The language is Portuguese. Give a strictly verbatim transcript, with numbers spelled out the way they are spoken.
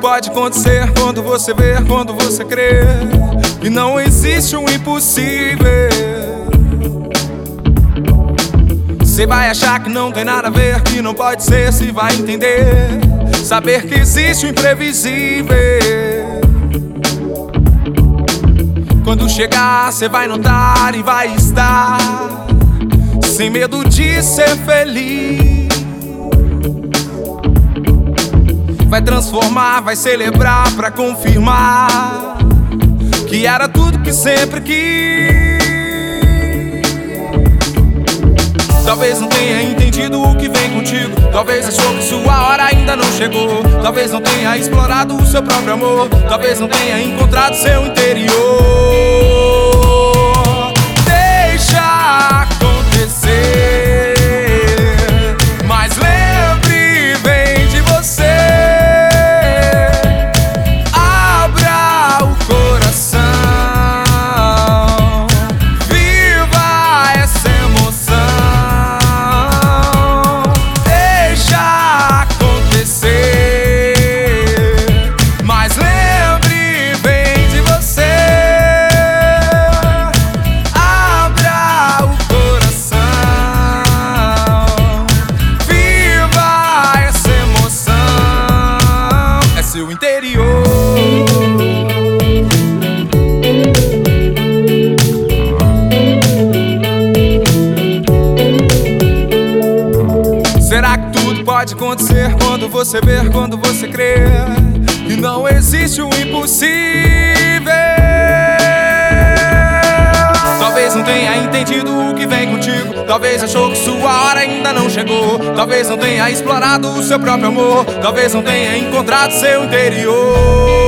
pode acontecer quando você vê, quando você crê que não existe o impossível. Cê vai achar que não tem nada a ver, que não pode ser, se vai entender, saber que existe o imprevisível. Quando chegar, cê vai notar e vai estar sem medo de ser feliz. Vai transformar, vai celebrar pra confirmar que era tudo que sempre quis. Talvez não tenha entendido o que vem contigo, talvez achou que sua hora ainda não chegou, talvez não tenha explorado o seu próprio amor, talvez não tenha encontrado seu interior. Deixa acontecer, mas lembre, vem de você. Abra o coração, viva essa emoção. Deixa acontecer, mas lembre, vem de você. Abra o coração, viva essa emoção. É seu interior. Será que tudo pode acontecer quando você ver, quando você crer que não existe o impossível? Talvez não tenha entendido o que vem contigo, talvez achou que sua hora ainda não chegou, talvez não tenha explorado o seu próprio amor, talvez não tenha encontrado seu interior.